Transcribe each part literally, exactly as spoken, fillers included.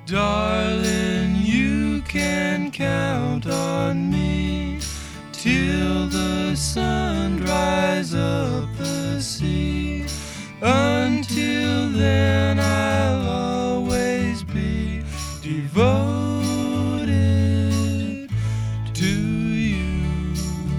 Darling, you can count on me till the sun dries up the sea. Until then I'll always be devoted to you.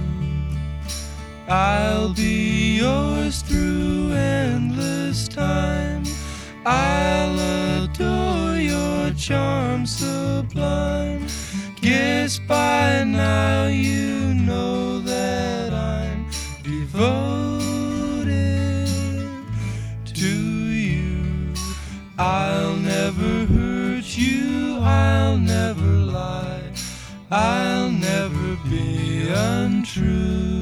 I'll be yours through endless time. I'll adore your charm sublime. Guess by now you know that I'm devoted to you. I'll never hurt you, I'll never lie, I'll never be untrue.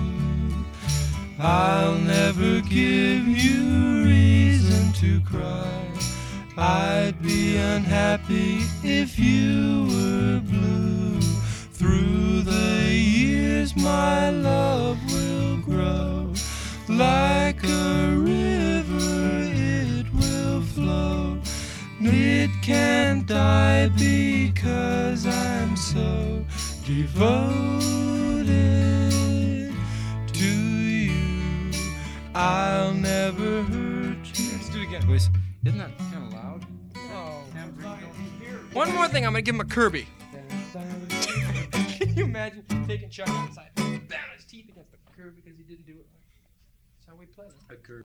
I'll never give you reason to cry. I'd be unhappy if you were blue. Through the years my love will grow. Like a river it will flow. It can't die because I'm so devoted to you. I'll never hurt you. Let's do it again, boys. Isn't that kind of loud? Oh. One more thing, I'm gonna give him a Kirby. Can you imagine taking Chuck outside, bang his teeth against the curb because he didn't do it right? That's how we play. A Kirby.